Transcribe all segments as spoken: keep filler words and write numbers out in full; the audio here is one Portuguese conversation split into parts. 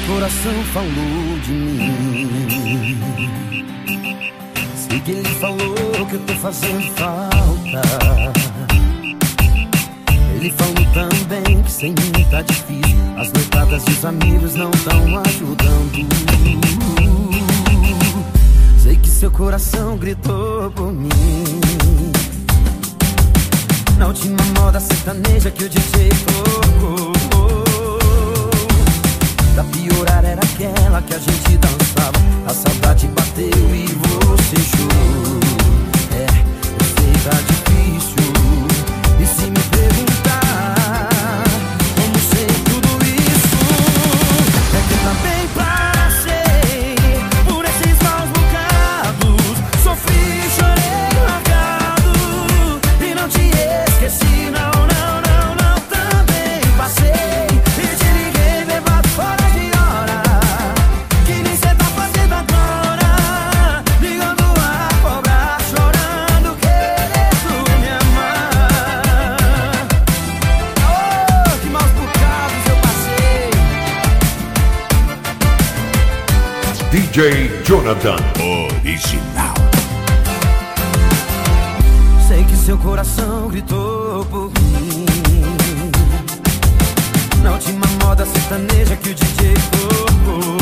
coração falou de mim. Sei que ele falou que eu tô fazendo falta. Ele falou também que sem mim tá difícil. As noitadas e os amigos não tão ajudando. Sei que seu coração gritou por mim. Na última moda sertaneja que o D J tocou, pra piorar era aquela que a gente dançava. A saudade bateu e você chorou. É, eu sei tá difícil. E se me perguntar como sei tudo isso, é que eu também passei por esses maus bocados. Sofri, chorei, largado e não te esqueci, não, não, não, não. Também passei e te liguei bêbado fora de hora. Que nem cê tá fazendo agora, ligando a cobrar, chorando, querendo me amar. Oh, que maus bocados eu passei. D J Jonathan Original. Sei que seu coração gritou por mim. Na última moda sertaneja que o D J tocou,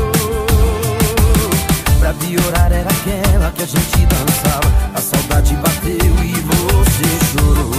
pra piorar era aquela que a gente dançava. A saudade bateu e você chorou.